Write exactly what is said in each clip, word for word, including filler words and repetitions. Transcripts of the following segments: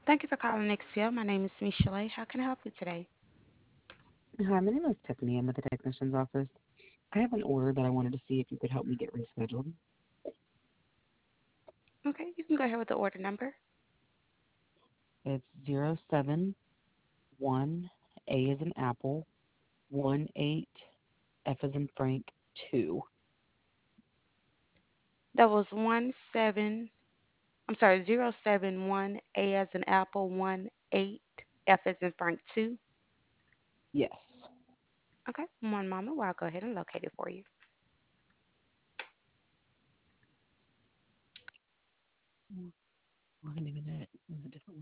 Thank you for calling X P L. My name is Michelle. How can I help you today? Hi, my name is Tiffany. I'm at the technician's office. I have an order that I wanted to see if you could help me get rescheduled. Okay, you can go ahead with the order number. It's zero seven one A is in apple, one eight F is in Frank, two. That was one seven. I'm sorry, zero seven one A as in apple one eight F as in Frank two. Yes. Okay, one moment while I go ahead and locate it for you. Mm, wasn't even it. It was a different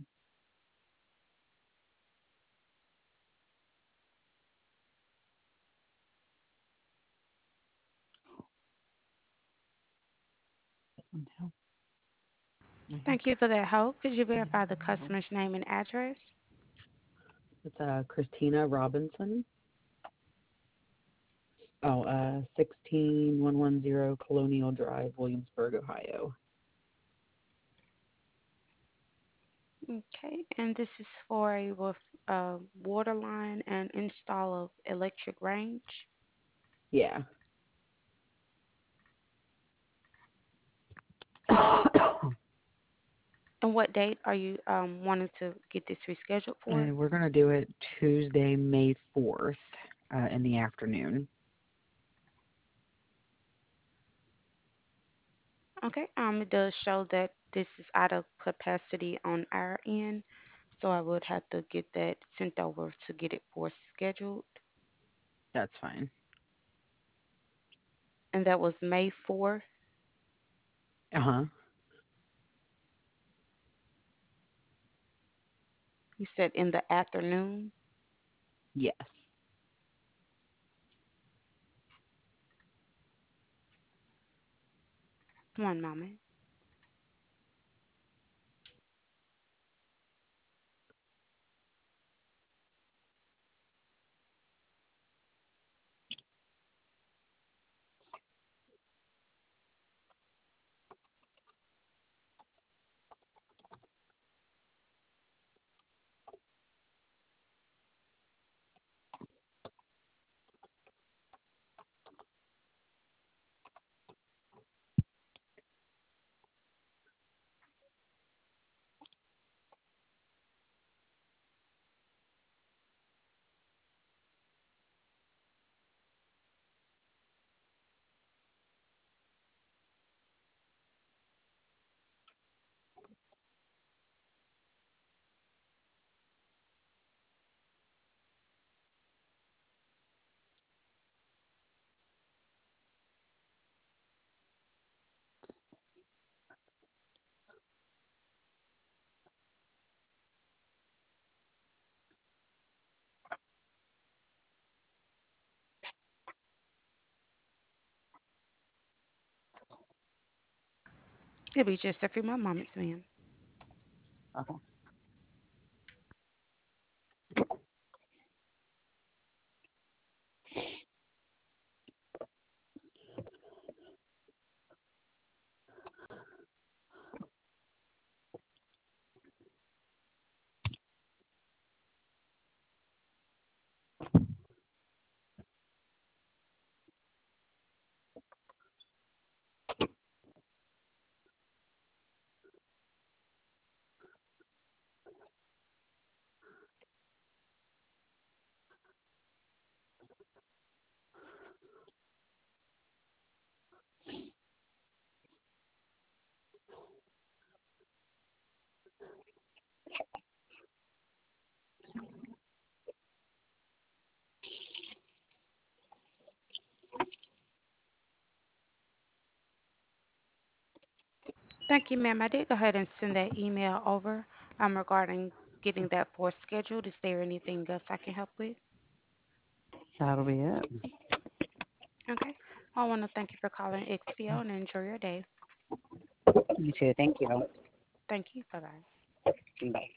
one. Now. I have Thank you for that hold. Could you verify the now. customer's name and address? It's uh, Christina Robinson. Oh, uh, sixteen one one zero Colonial Drive, Williamsburg, Ohio. Okay, and this is for a with uh, water line and install of electric range. Yeah. And what date are you um, wanting to get this rescheduled for? And we're going to do it Tuesday, May fourth, uh, in the afternoon. Okay, um, it does show that this is out of capacity on our end, so I would have to get that sent over to get it for scheduled. That's fine. And that was May fourth. Uh huh. You said in the afternoon. Yes. One moment. It'll be just a few more moments, ma'am. Okay. Thank you, ma'am. I did go ahead and send that email over um, regarding getting that for scheduled. Is there anything else I can help with? That'll be it. Okay. I want to thank you for calling X P O and enjoy your day. You too. Thank you. Thank you. Bye bye. Bye.